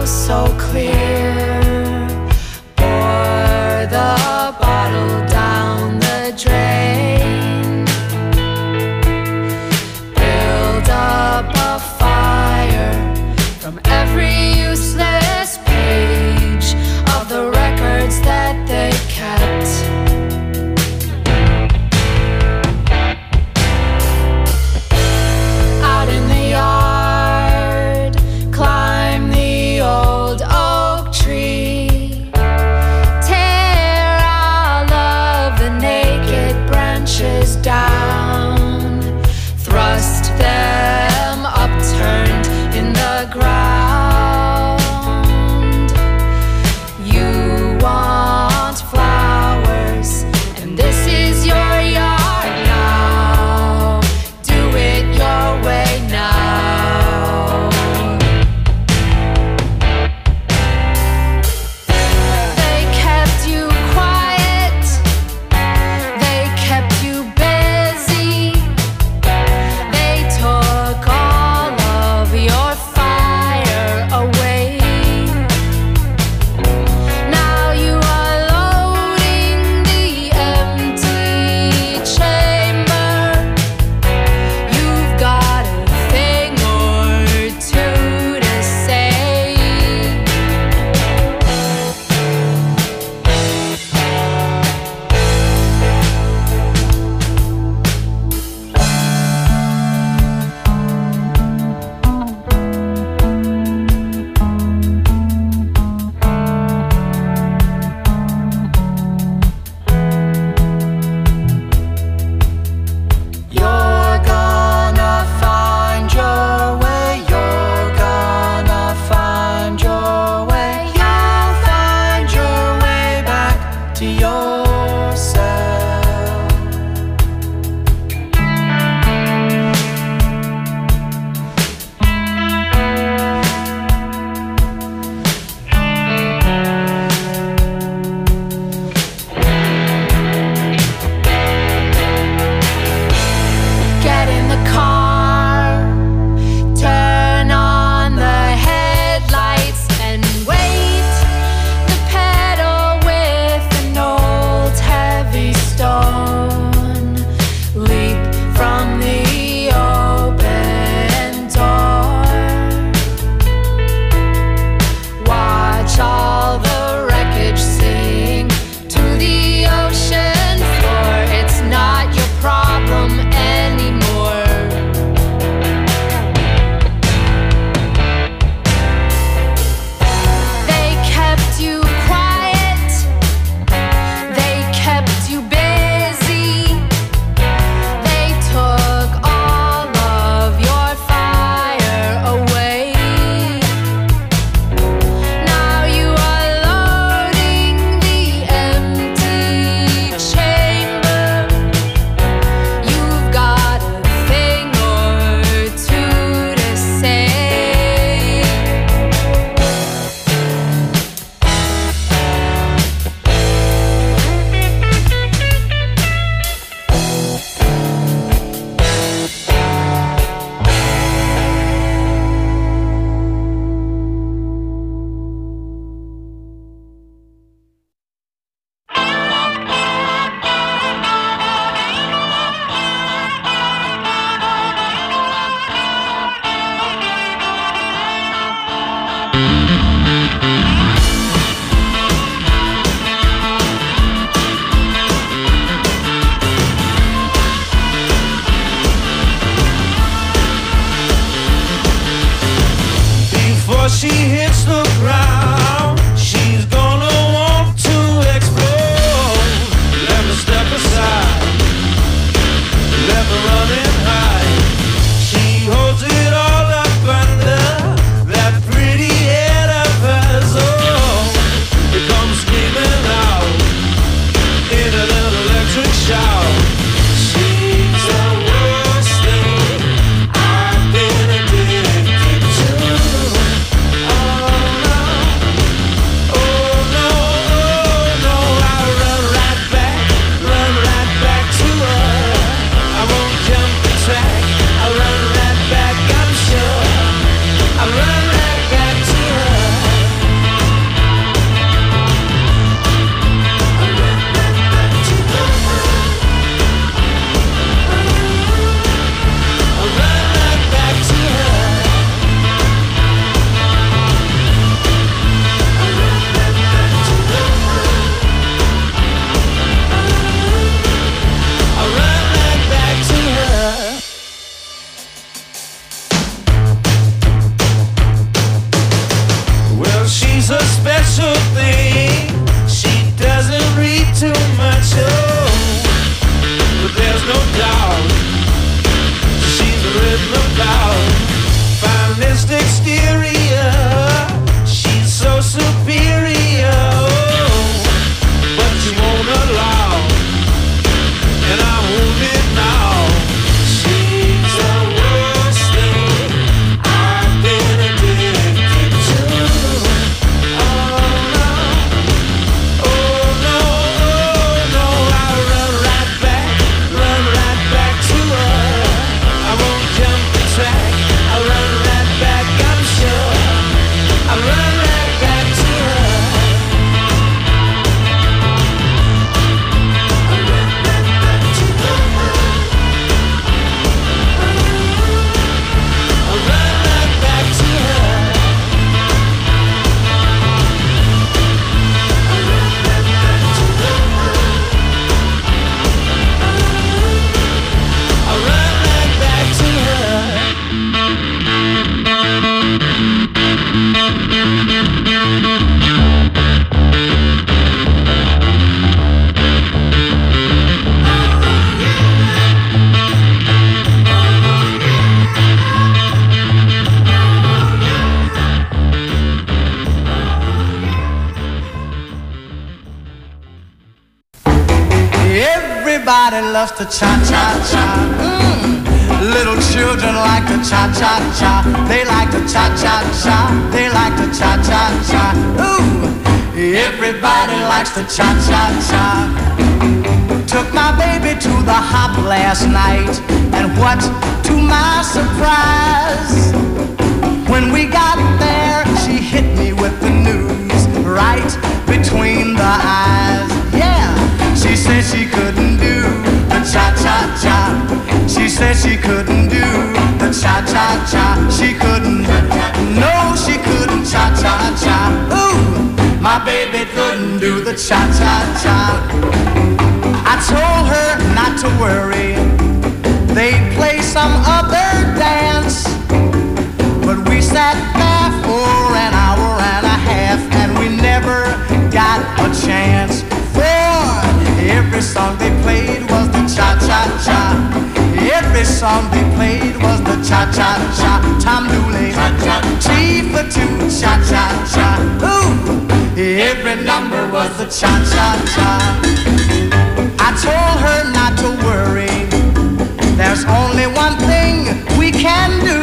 so clear. Pour the bottle down the drain. Build up a fire from every useless page of the records that they kept. Out in the yard, climb the old oak tree. Tear all of the naked branches down. Thrust them upturned in the ground. You want flowers, and this is your yard now. Do it your way now. They kept you quiet, they kept you busy. They took all of your fire away. Now you are loading the empty chamber. You've got a thing or two to say. You're gonna find your way. You're gonna find your way. You'll find your way back to yourself. Get in the car, turn on the headlights and wait. The pedal with an old heavy stone. Leap from the open door. Watch all the wreckage sink to the ocean floor. It's not your problem anymore. They kept you quiet, they kept you busy. They took all of your fire away. Now you are loading the empty chamber. You've got a thing or two to say. Before she hits the ground, she's gonna want to explode. Let me step aside, let me run and hide. She holds it all up under that pretty head of hers. Oh, it comes screaming out in a little electric shout. She's the worst thing I've been addicted to. Oh no. Everybody loves to cha-cha-cha. Little children like to cha-cha-cha. They like to cha-cha-cha. They like to cha-cha-cha. Ooh, everybody likes to cha-cha-cha. Took my baby to the hop last night, and what to my surprise, when we got there, she hit me with the news right between the eyes. Yeah, she said she couldn't do the cha-cha-cha. She said she couldn't do the cha-cha-cha. She couldn't, no, she couldn't cha-cha-cha. Ooh, my baby couldn't do the cha-cha-cha. I told her not to worry, they'd play some other dance. But we sat there for an hour and a half, and we never got a chance. For every song they played was the cha-cha-cha. Every song they played was the cha-cha-cha. Tom Dooley, T for two, cha-cha-cha. Ooh, every number was the cha-cha-cha. I told her not to worry, there's only one thing we can do.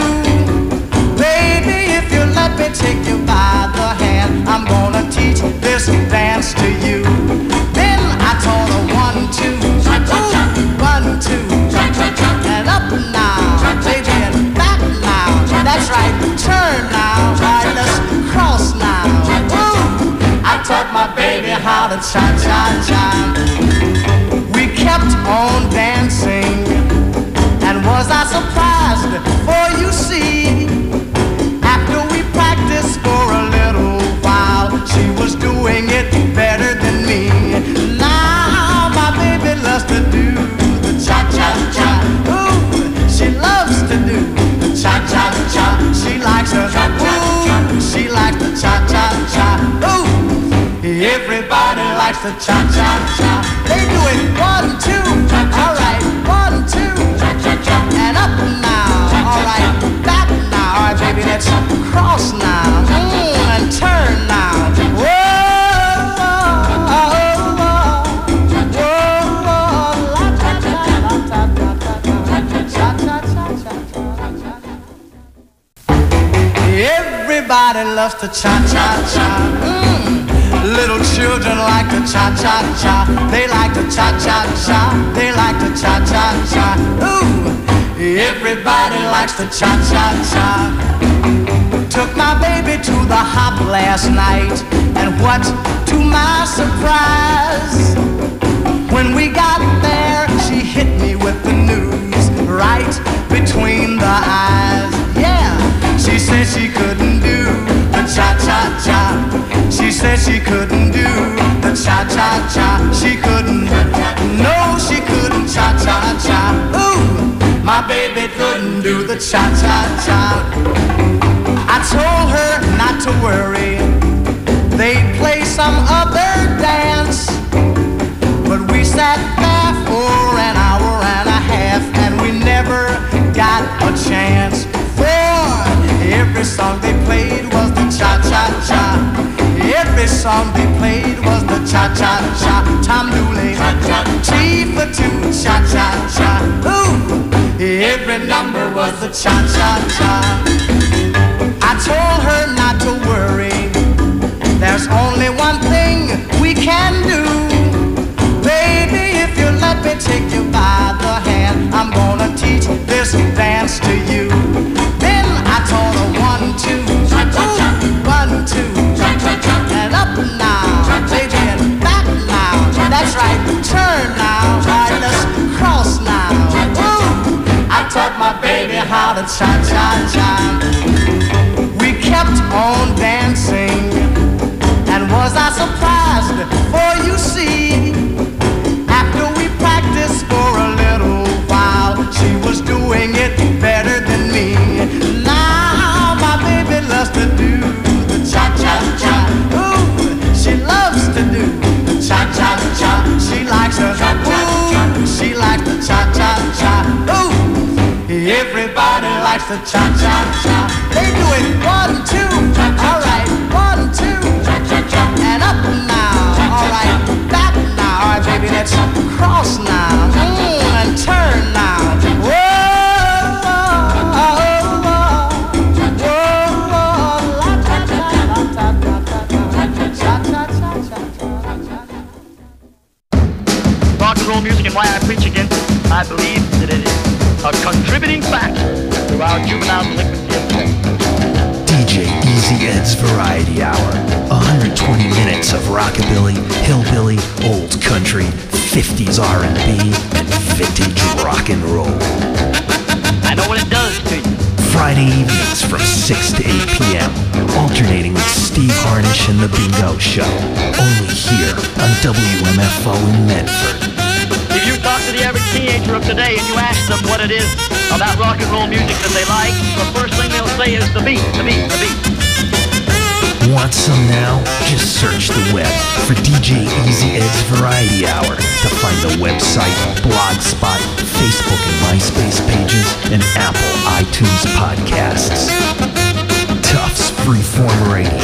Baby, if you let me take you by the hand, I'm gonna teach this dance to you. Then I told her 1, 2, ooh, 1, 2, and up now, baby, and back now. That's right, turn now, right, let's cross now. Ooh, I taught my baby how to cha-cha-cha. We kept on dancing, and was I surprised, for you see, after we practiced for a little while, she was doing it better than me. Now my baby loves to do the cha-cha-cha. Ooh, she loves to do the cha-cha-cha. She likes her, ooh, she likes the cha-cha-cha. Ooh, everybody likes the cha-cha-cha. They do it 1, 2, all right, 1, 2, and up now, all right, back now, all right, baby, let's cross now, and turn now. Whoa, everybody loves to cha-cha-cha. Little children like to cha-cha-cha. They like to cha-cha-cha. They like to cha-cha-cha. Ooh, everybody likes to cha-cha-cha. Took my baby to the hop last night, and what to my surprise, when we got there, she hit me with the news right between the eyes. Yeah, she said she couldn't do the cha-cha-cha. She said she couldn't do the cha-cha-cha. She couldn't, no, she couldn't cha-cha-cha. Ooh, my baby couldn't do the cha-cha-cha. I told her not to worry, they'd play some other dance. But we sat there for an hour and a half, and we never got a chance. For every song they played was the cha-cha-cha. Every song they played was the cha-cha-cha. Tom Dooley, T for two, cha-cha-cha. Ooh, every number was the cha-cha-cha. I told her not to worry, there's only one thing we can do. Baby, if you let me take you by the hand, I'm gonna teach this dance to you. Then I told her 1, 2, ooh, 1, 2, and up now, baby, and back now. That's right, turn now, right, let's cross now. Ooh, I taught my baby how to cha-cha-cha. We kept on dancing, and was I surprised, for you see, after we practiced for a little while, she was doing it better than me. Now my baby loves to do the cha-cha-cha. Ooh, she loves to do the cha-cha-cha. She likes her, ooh, she likes the cha-cha-cha. Ooh, everybody likes the cha-cha-cha. They do it 1, 2, all right, 1, 2, and up now, all right, back now, all right, baby, let's cross now. contributing factor to our juvenile delinquency of today. DJ Easy Ed's Variety Hour. 120 minutes of rockabilly, hillbilly, old country, 50s R&B, and vintage rock and roll. I know what it does to you. Friday evenings from 6 to 8 p.m. Alternating with Steve Harnish and The Bingo Show. Only here on WMFO in Medford. If you talk to the average teenager of today and you ask them what it is about rock and roll music that they like, the first thing they'll say is the beat, the beat, the beat. Want some now? Just search the web for DJ Easy Ed's Variety Hour to find the website, Blogspot, Facebook and MySpace pages, and Apple iTunes podcasts. Tufts Freeform Radio,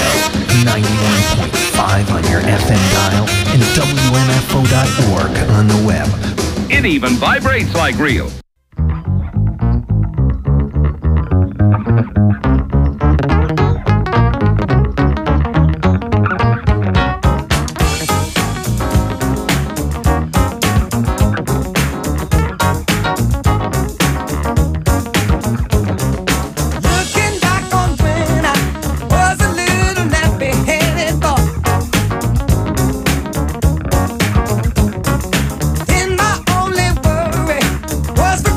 91.5 on your FM dial and WMFO.org on the web. It even vibrates like real. Was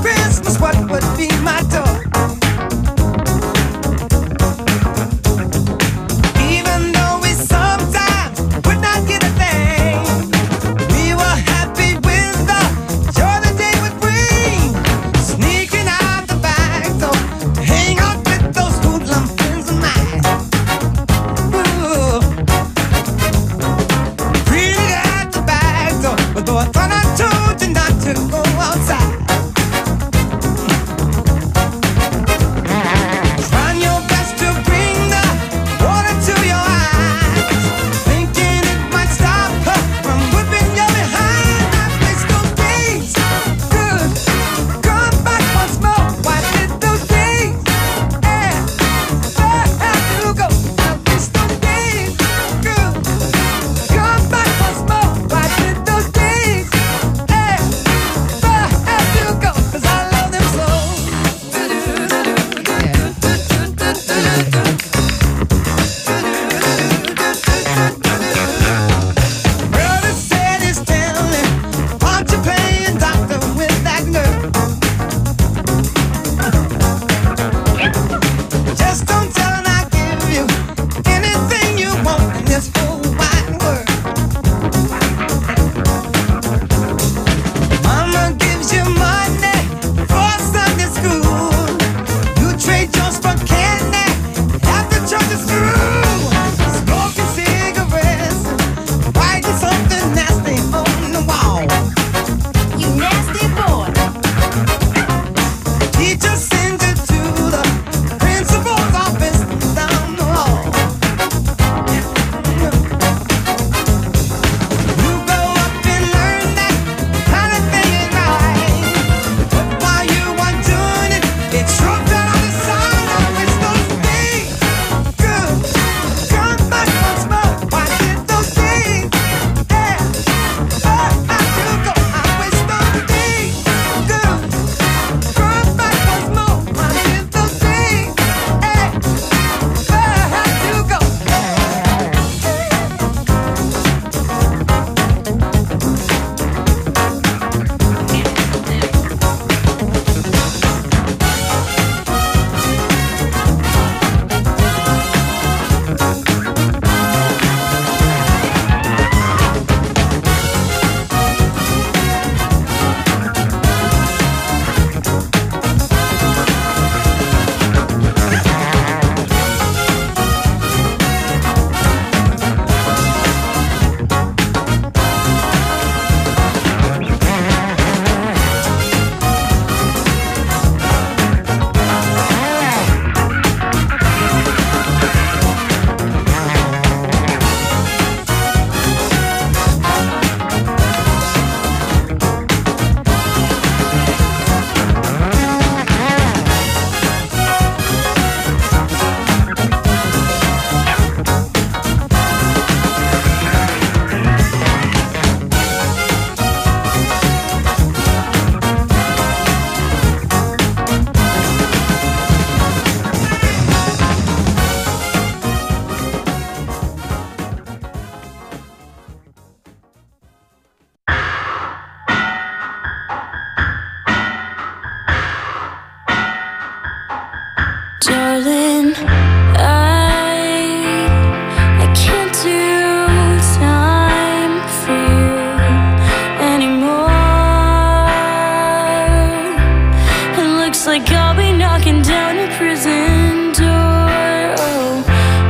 knocking down a prison door. Oh,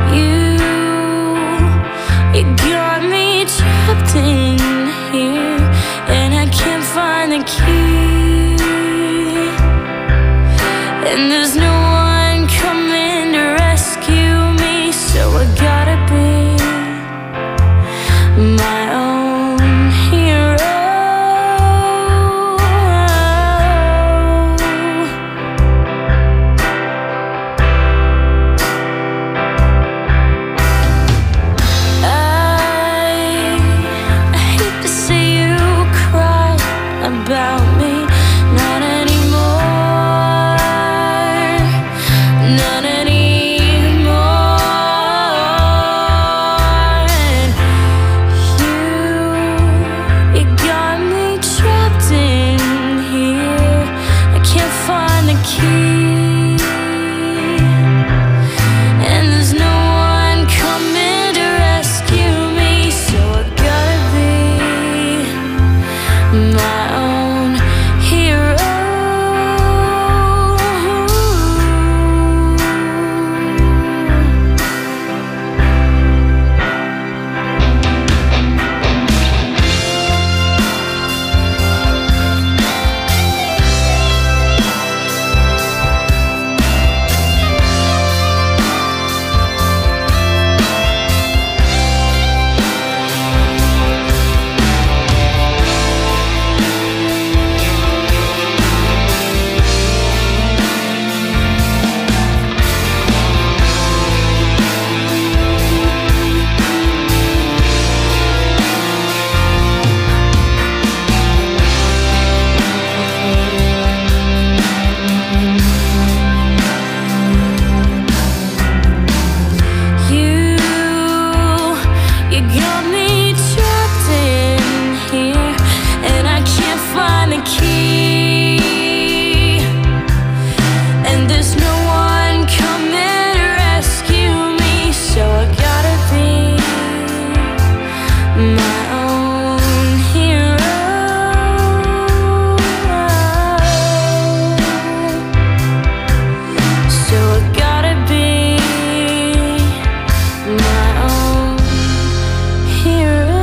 you got me trapped in here, and I can't find the key. And there's no one coming to rescue me, so I gotta be my own hero. I hate to see you cry about me. Not anymore. Not anymore. You got me trapped in here. I can't find the key, and there's no one coming to rescue me, so I gotta be my own hero. You got me trapped in here, and I can't find the key, and there's no one coming to rescue me, so I gotta be my own hero. So I gotta be my own hero.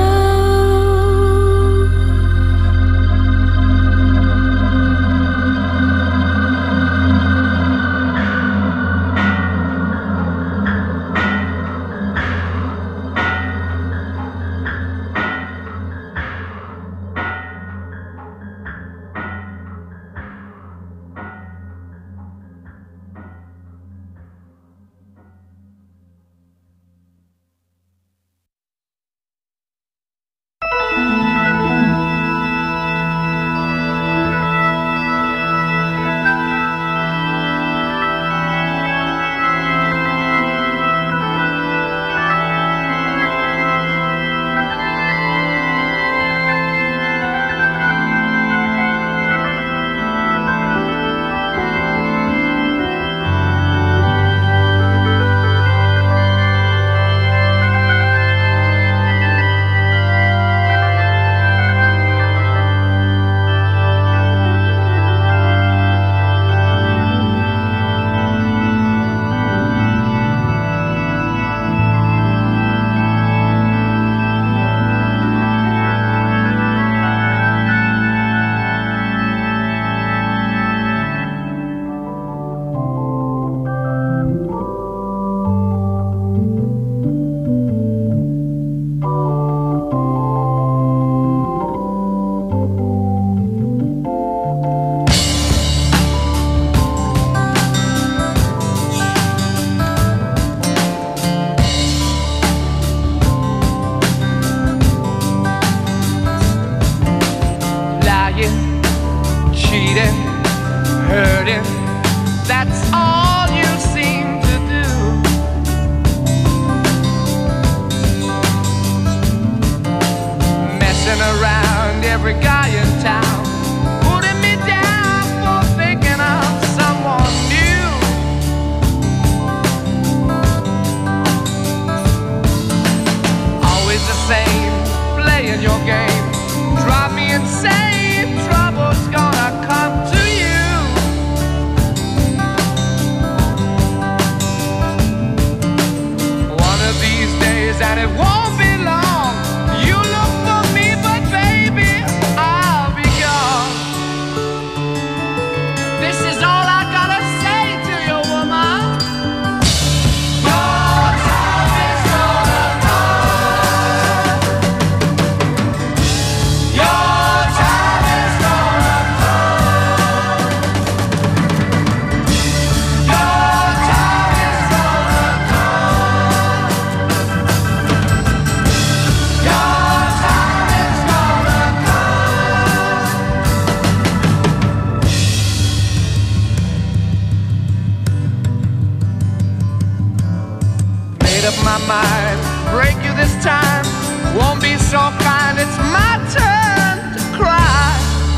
up my mind. Break you this time, won't be so kind. It's my turn to cry.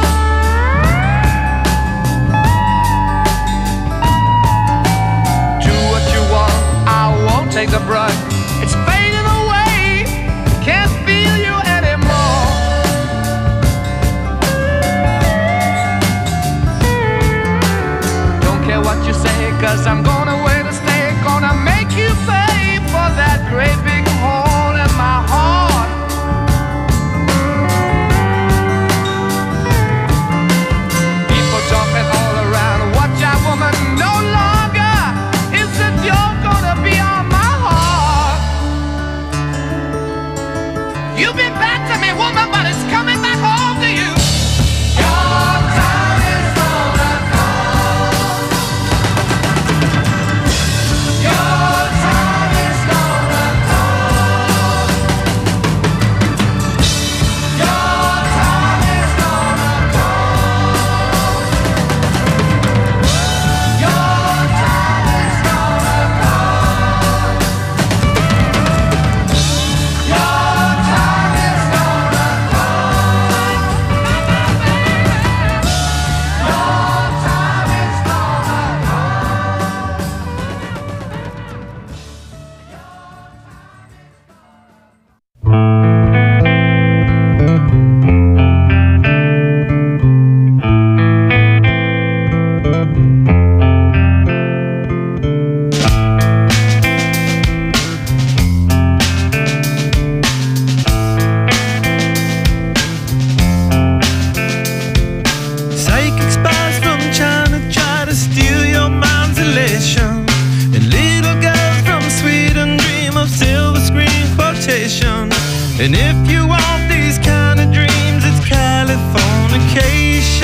Do what you want, I won't take the brunt. It's fading away, can't feel you anymore. Don't care what you say, 'cause I'm gonna wait to stay. Gonna make you pay for that great big hole in my heart. People talking all around, watch out woman, no longer is the joke gonna be on my heart. You've been bad to me woman, but it's coming back home to you. Your time is gonna come. Your time is gonna come. Your time is gonna come. Your time is gonna come. Your time is gonna come. Your time is Psychic spies from China try to steal your mind's elation, and little girls from Sweden dream of silver screen quotation. And if you want these kind of dreams, it's Californication.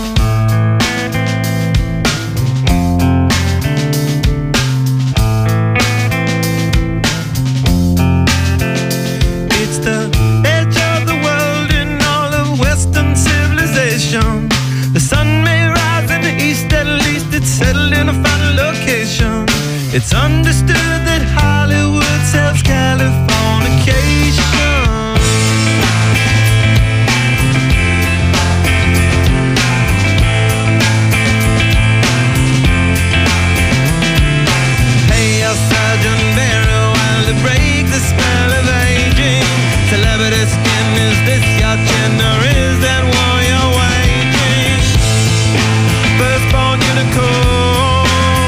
It's the edge of the world in all of Western civilization. The sun may rise in the east, at least it's settled in a final location. It's understood that Hollywood sells Californication. Pay your surgeon very well to break the spell of aging. Celebrity skin, is this your chin or is that war you're waging? Firstborn unicorn,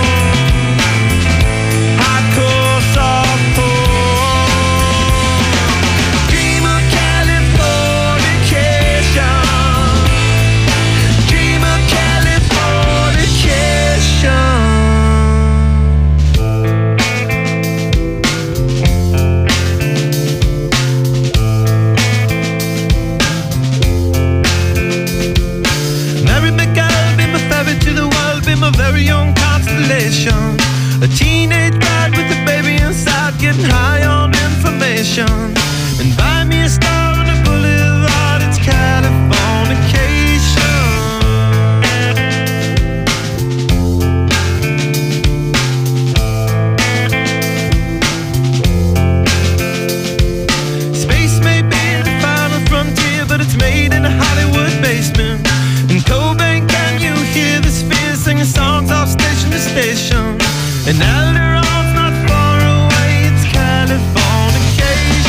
hardcore softcore. Dream of Californication. Dream of Californication. Mary McGill, be my fairy to the world, be my very own constellation. A teenage bride with a baby inside, getting high on information. And buy me a star on the boulevard, it's Californication. Space may be the final frontier, but it's made in a Hollywood basement. In Cobain, can you hear the spheres singing songs off station to station? And Alderon's not far away, it's Californication.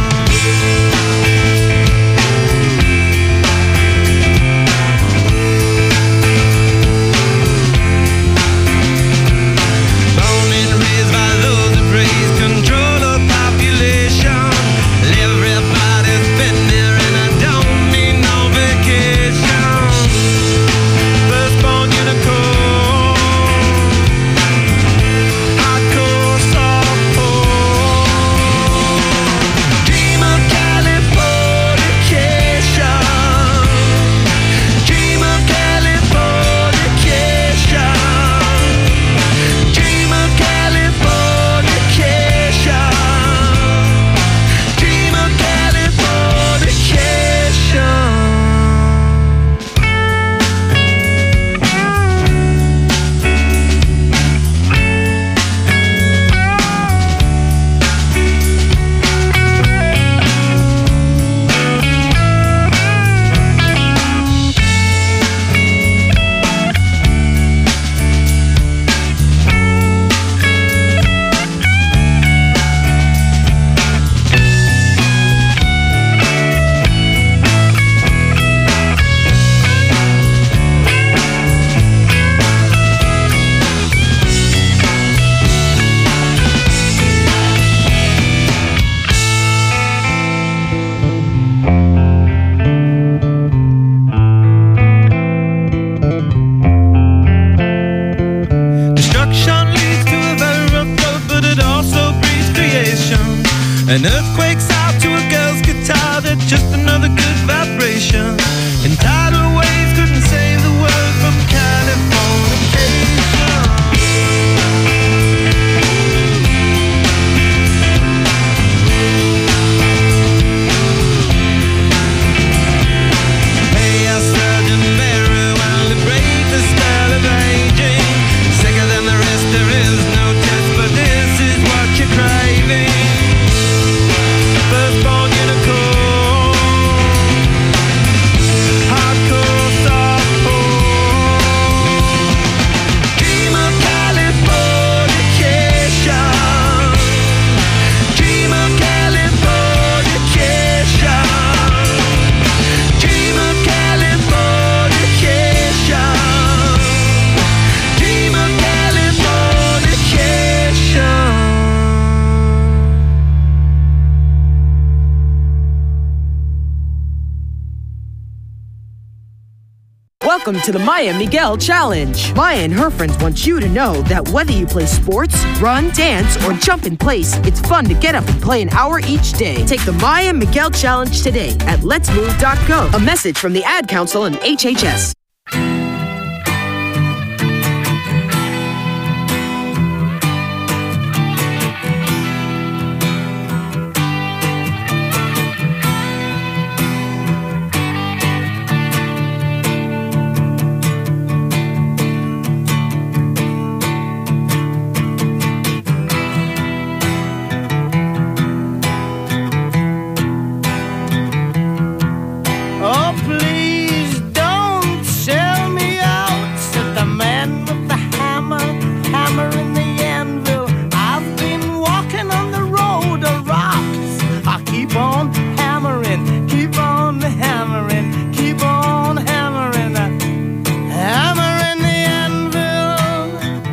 Born and raised by those who praise control of population. Everybody's been there and I don't need no vacation. Firstborn unicorn, An earthquake's out to a girl's guitar, that's just another good vibration. And tidal waves couldn't save the world from Californication. Welcome to the Maya Miguel Challenge. Maya and her friends want you to know that whether you play sports, run, dance, or jump in place, it's fun to get up and play an hour each day. Take the Maya Miguel Challenge today at letsmove.gov. A message from the Ad Council and HHS. Oh, please don't sell me out, said the man with the hammer, hammer in the anvil. I've been walking on the road of rocks. I keep on hammering, keep on hammering, keep on hammering, hammering the anvil.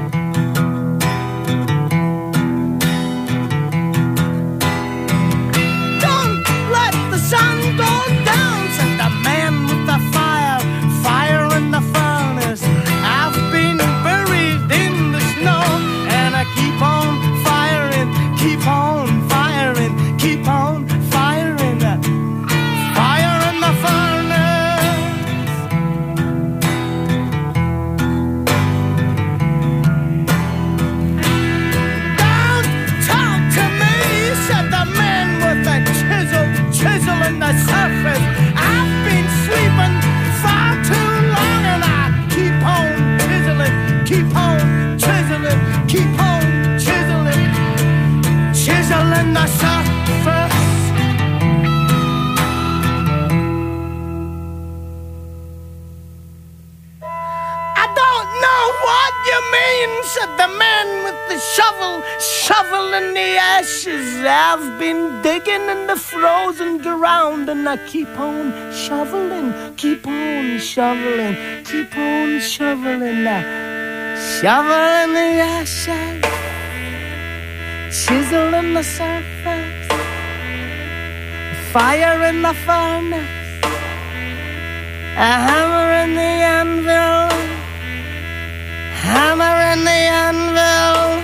Don't let the sun go down, said the man with the fire, fire in the furnace. I've been buried in the snow, and I keep on firing, keep on firing, keep on firing, fire in the furnace. Don't talk to me, said the man with the chisel, chisel in the surface. I've been sleeping far too long, and I keep on chiseling, keep on chiseling, keep on chiseling, chiseling the surface. I don't know what you mean, said the man with the shovel, shoveling the ashes. I've been digging in the frozen ground, and I keep on shoveling, keep on shoveling, keep on shoveling, shoveling the ashes, chiseling the surface, fire in the furnace, a hammer in the anvil, hammer in the anvil.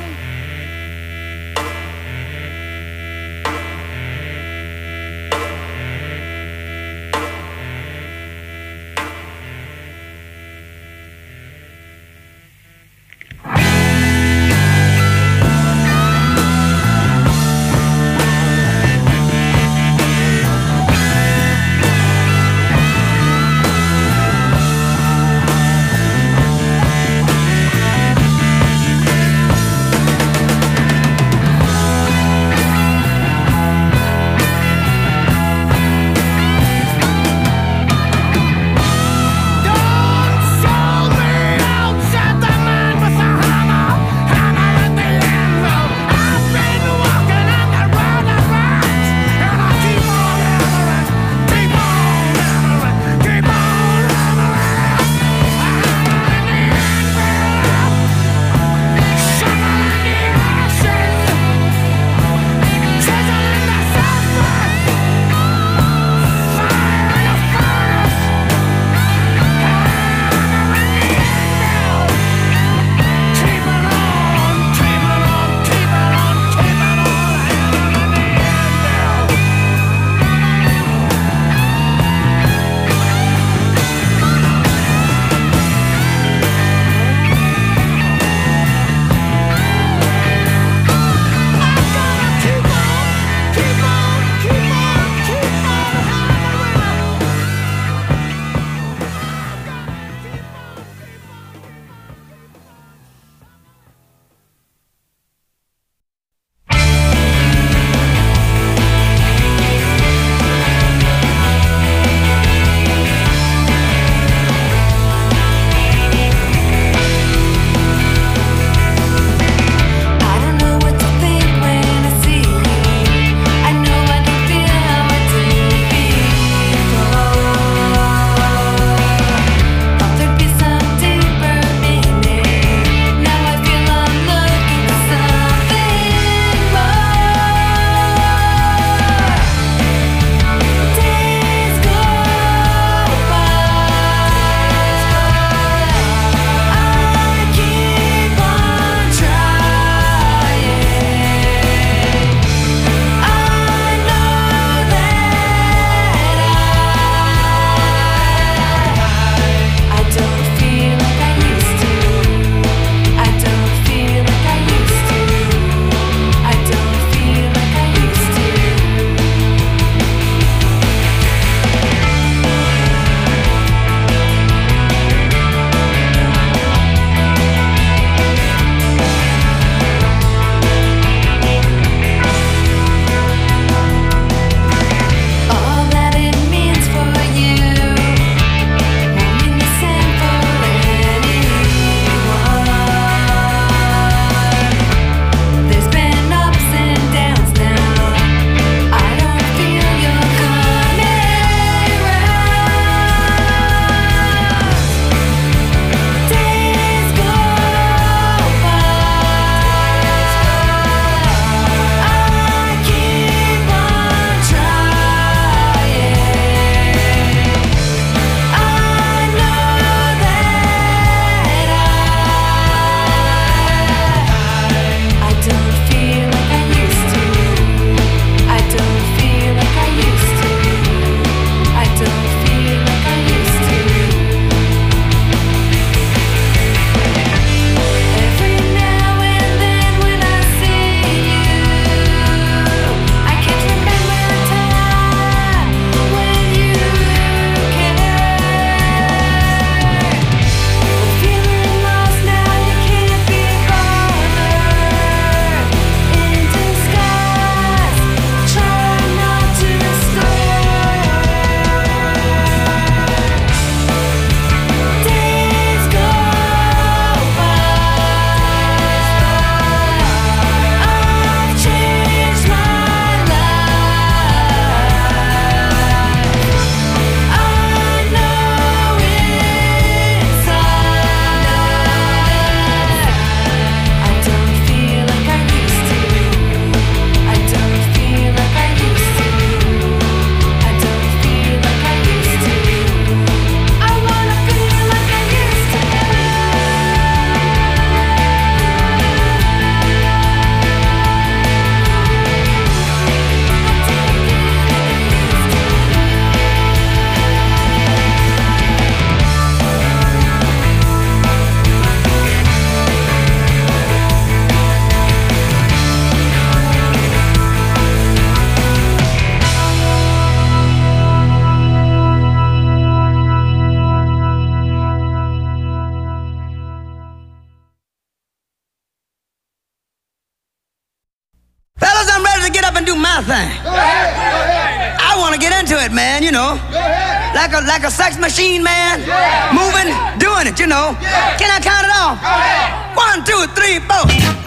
and do my thing. I want to get into it, man, you know. Like a sex machine, man. Moving, doing it, you know. Can I count it off? 1, 2, 3, 4.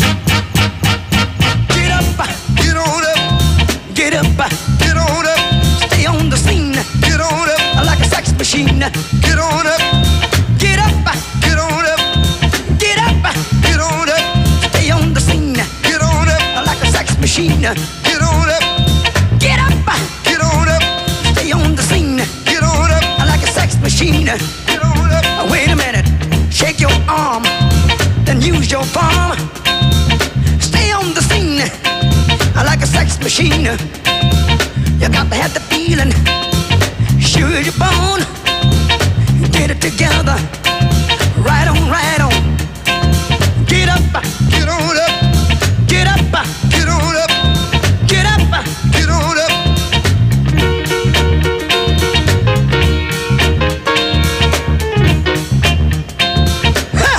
Get up, get on up. Get up, get on up. Stay on the scene. Get on up. Like a sex machine. Get on up. Get up, get on up. Get up, get on up. Stay on the scene. Get on up. Like a sex machine. Get on up. Get up, get on up. Stay on the scene. Get on up. Like a sex machine. Get on up. Wait a minute. Shake your arm. Then use your palm. Stay on the scene. Like a sex machine. You got to have the feeling. Sure you're born. Get it together. Right on, right on. Get up, get on up. Get up, get on up. Get up, get on up. Ha!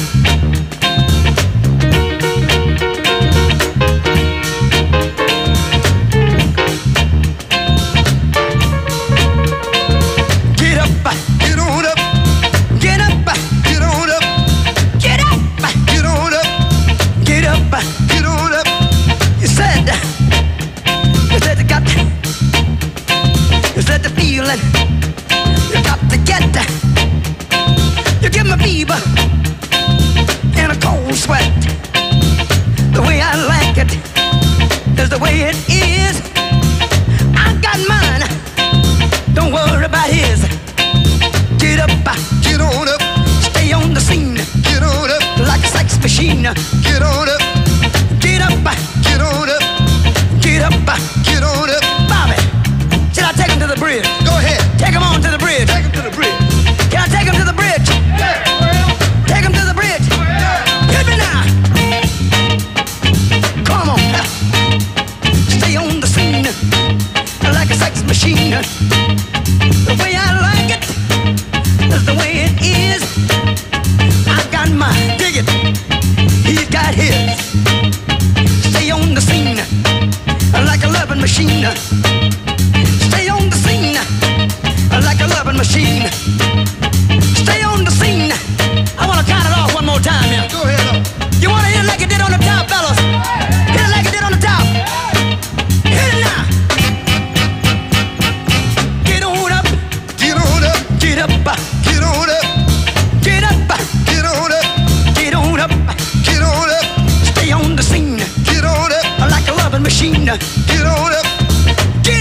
Get up, get on up. Get up, get on up. Get up, get on up. Get up, get on up. You said you said the feeling. You got to get that. You give me fever and a cold sweat. The way I like it is the way it is. I got mine. Don't worry about his. Get up, get on up. Stay on the scene. Get on up. Like a sex machine. Get on up. Get up, get on up. Get up, get on up. Bobby, should I take him to the bridge? Go ahead. Take him on to the bridge. Take him to the bridge. Can I take him to the bridge? Yeah. Take him to the bridge. Hit me now. Come on. Stay on the scene. Like a sex machine. The way I like it is the way it is. I got mine. Dig it. He's got his. Stay on the scene. Like a loving machine. Stay on the scene. Like a loving machine. Stay on the scene. I want to count it off one more time here. Go ahead. You want to hit it like it did on the top, fellas? Hit it like it did on the top. Hit it now. Get on up. Get on up. Get up. Get on up. Get up. Get on up. Get on up. Get on up. Stay on the scene. Get on up. Like a loving machine. Get on up. Get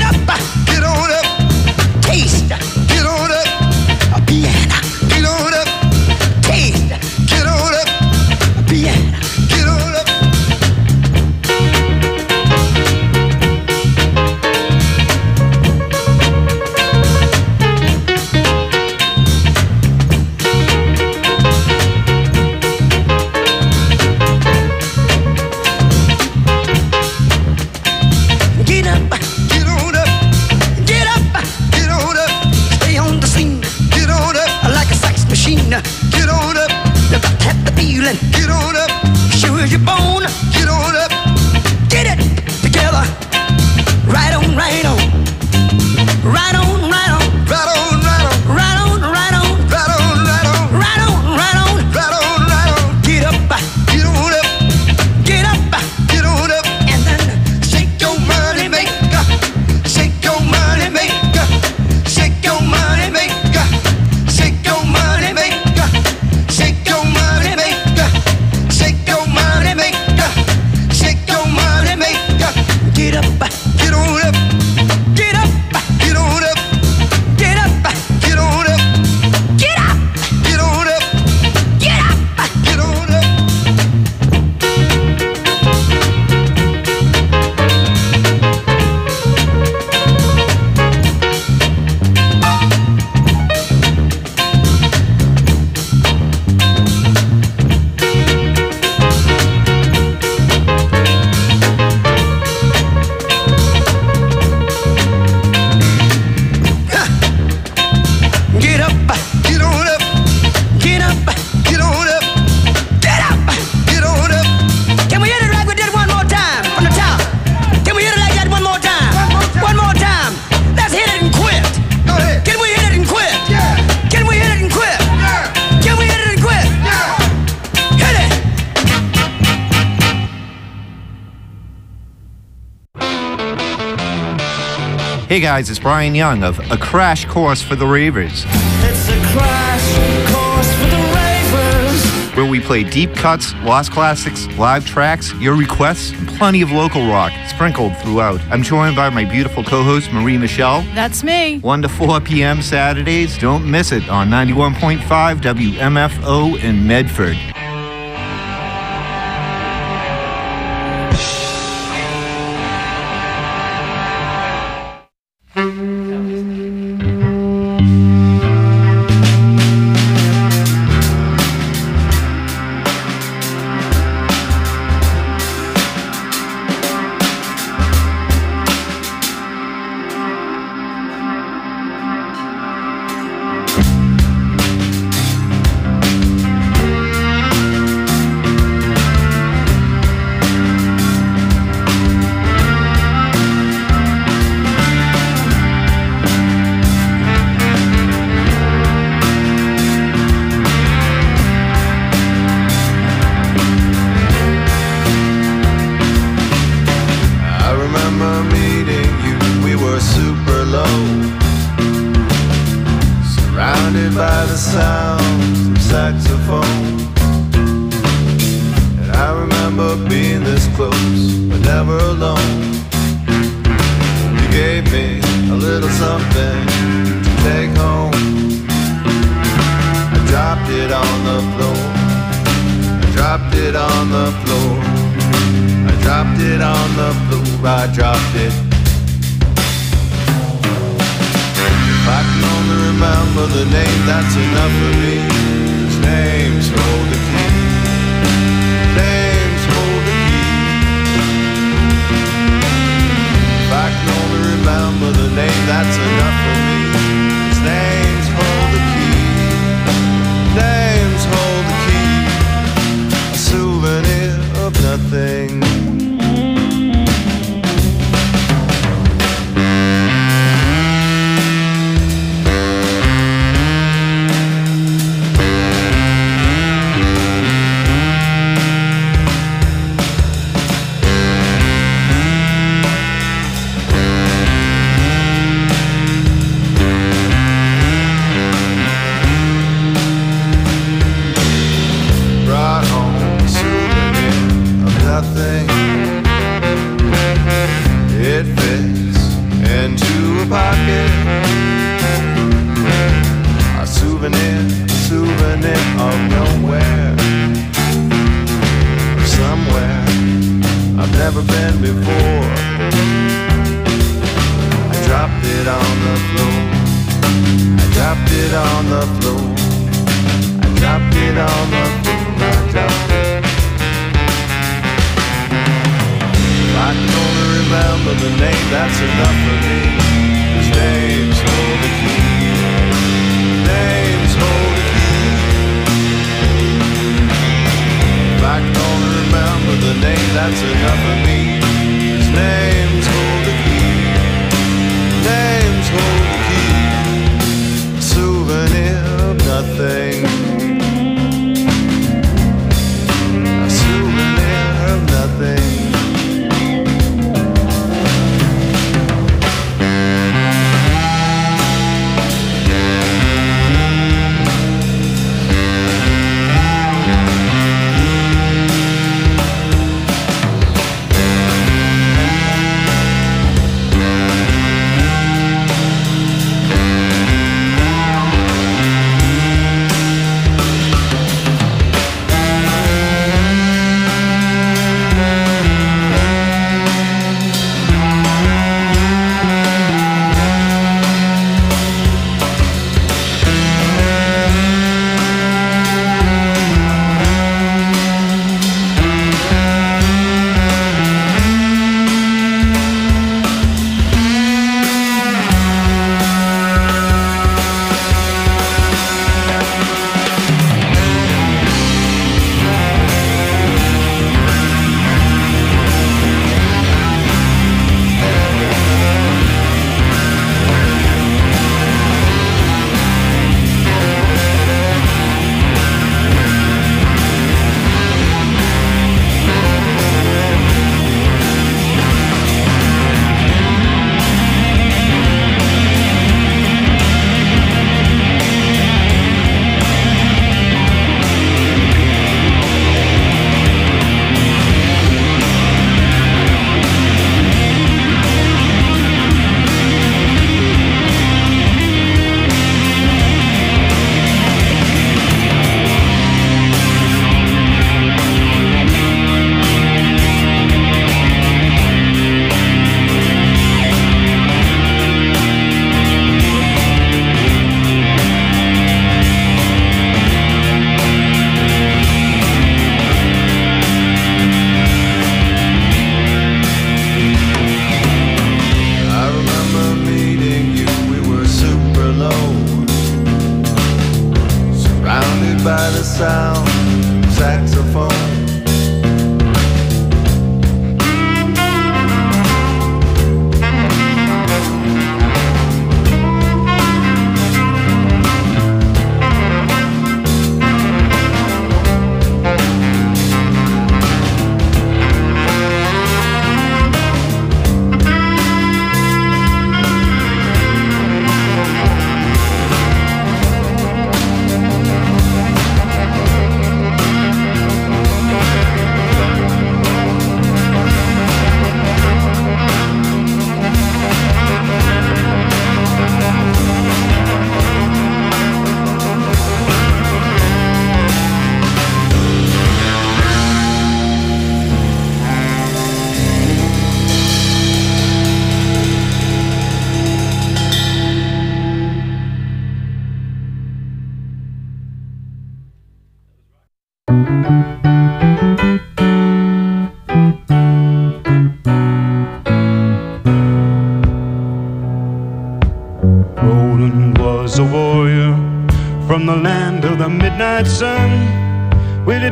Hey guys, it's Brian Young of A Crash Course for the Ravers. It's a crash course for the ravers. Where we play deep cuts, lost classics, live tracks, your requests, and plenty of local rock sprinkled throughout. I'm joined by my beautiful co-host, Marie Michelle. That's me. 1 to 4 p.m. Saturdays. Don't miss it on 91.5 WMFO in Medford.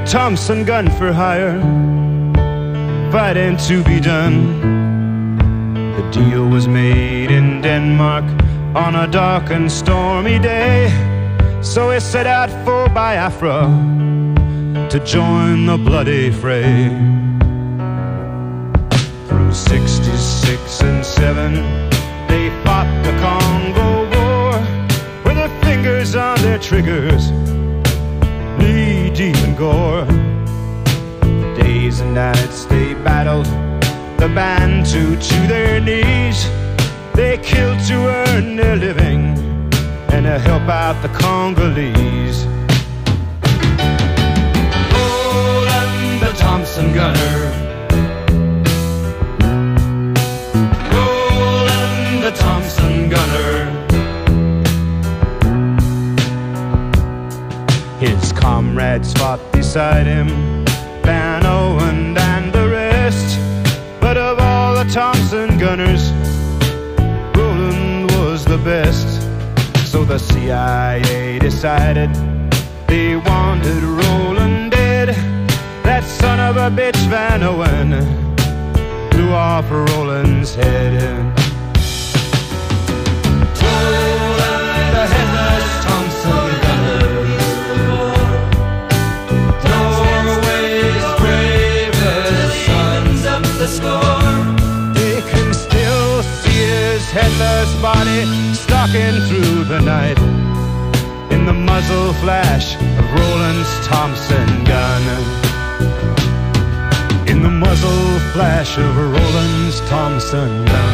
Thompson gun for hire, fighting to be done. The deal was made in Denmark on a dark and stormy day, so he set out for Biafra to join the bloody fray. Through 66 and 7, they fought the Congo War with their fingers on their triggers, knee-deep in gore. Days and nights they battled the Bantu to their knees. They killed to earn their living and to help out the Congolese. Roland the Thompson gunner, Roland the Thompson gunner. His comrades fought beside him, Van Owen and the rest. But of all the Thompson gunners, Roland was the best. So the CIA decided they wanted Roland dead. That son of a bitch Van Owen blew off Roland's head. Roland the headless Thompson gunner, Norway's bravest sons of the score. They can still see his headless body stalking through the night in the muzzle flash of Roland's Thompson gun. In the muzzle flash of Roland's Thompson gun.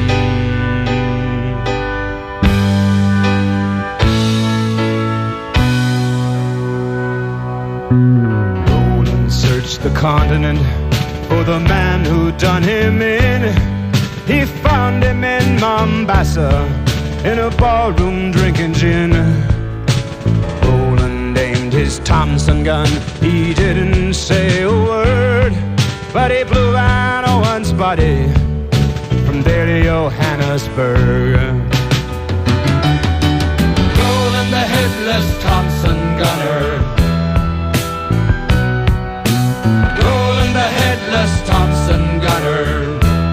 Roland searched the continent for the man who done him in. He found him in Mombasa, in a ballroom drinking gin. Roland aimed his Thompson gun, he didn't say a word, but he blew Van Owen's body from there to Johannesburg. Roland the headless Thompson gunner, Roland the headless Thompson gunner,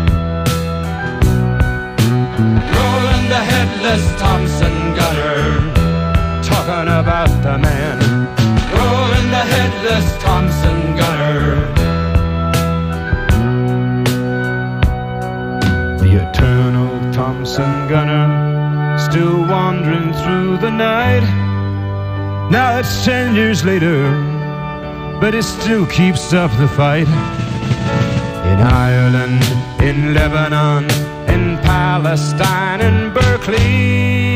Roland the headless Thompson gunner. Talking about the man, Roland the headless Thompson gunner. The eternal Thompson gunner, still wandering through the night. Now it's 10 years later, but it still keeps up the fight. In Ireland, in Lebanon, in Palestine, in Berkeley,